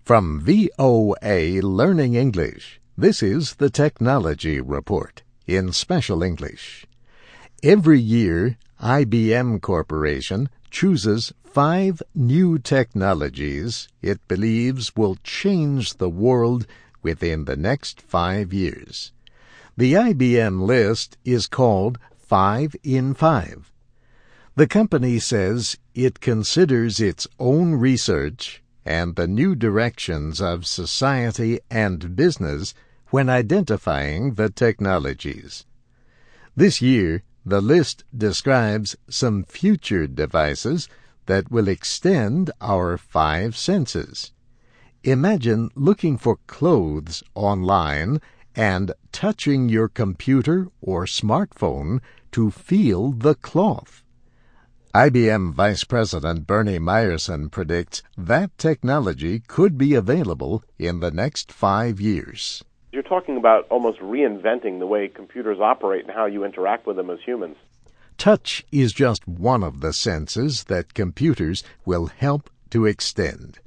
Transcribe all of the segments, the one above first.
From VOA Learning English, this is the Technology Report in Special English. Every year, IBM Corporation chooses 5 new technologies it believes will change the world within the next 5 years. The IBM list is called 5 in 5. The company says it considers its own research and the new directions of society and business when identifying the technologies. This year, the list describes some future devices that will extend our 5 senses. Imagine looking for clothes online and touching your computer or smartphone to feel the cloth. IBM Vice President Bernie Myerson predicts that technology could be available in the next 5 years. You're talking about almost reinventing the way computers operate and how you interact with them as humans. Touch is just one of the senses that computers will help to extend.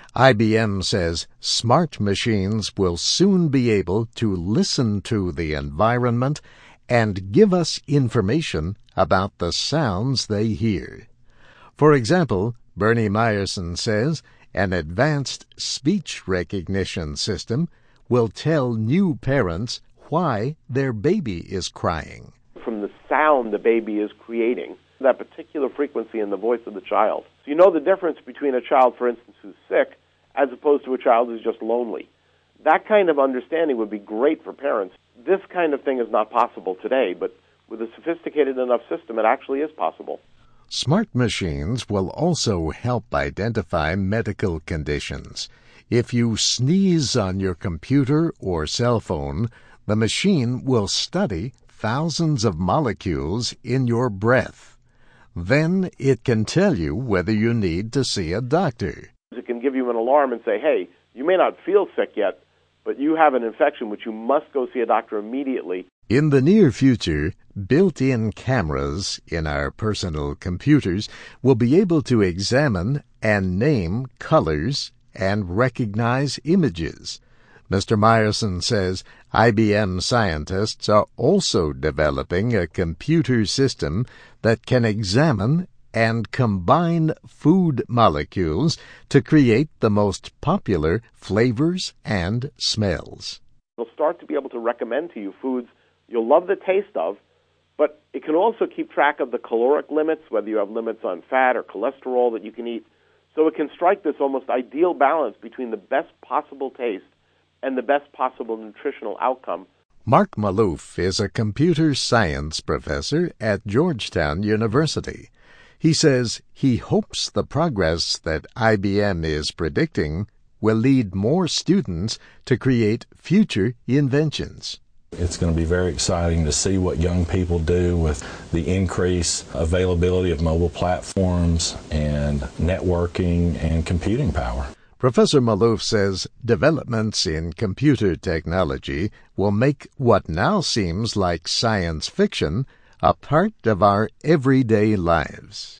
IBM says smart machines will soon be able to listen to the environment and give us information about the sounds they hear. For example, Bernie Myerson says an advanced speech recognition system will tell new parents why their baby is crying. From the sound the baby is creating, that particular frequency in the voice of the child. So you know the difference between a child, for instance, who's sick as opposed to a child who's just lonely. That kind of understanding would be great for parents. This kind of thing is not possible today, but with a sophisticated enough system, it actually is possible. Smart machines will also help identify medical conditions. If you sneeze on your computer or cell phone, the machine will study thousands of molecules in your breath. Then it can tell you whether you need to see a doctor. It can give you an alarm and say, hey, you may not feel sick yet, but you have an infection which you must go see a doctor immediately. In the near future, built-in cameras in our personal computers will be able to examine and name colors and recognize images. Mr. Myerson says IBM scientists are also developing a computer system that can examine and combine food molecules to create the most popular flavors and smells. It'll start to be able to recommend to you foods you'll love the taste of, but it can also keep track of the caloric limits, whether you have limits on fat or cholesterol that you can eat. So it can strike this almost ideal balance between the best possible taste and the best possible nutritional outcome. Mark Maloof is a computer science professor at Georgetown University. He says he hopes the progress that IBM is predicting will lead more students to create future inventions. It's going to be very exciting to see what young people do with the increased availability of mobile platforms and networking and computing power. Professor Maloof says developments in computer technology will make what now seems like science fiction a part of our everyday lives.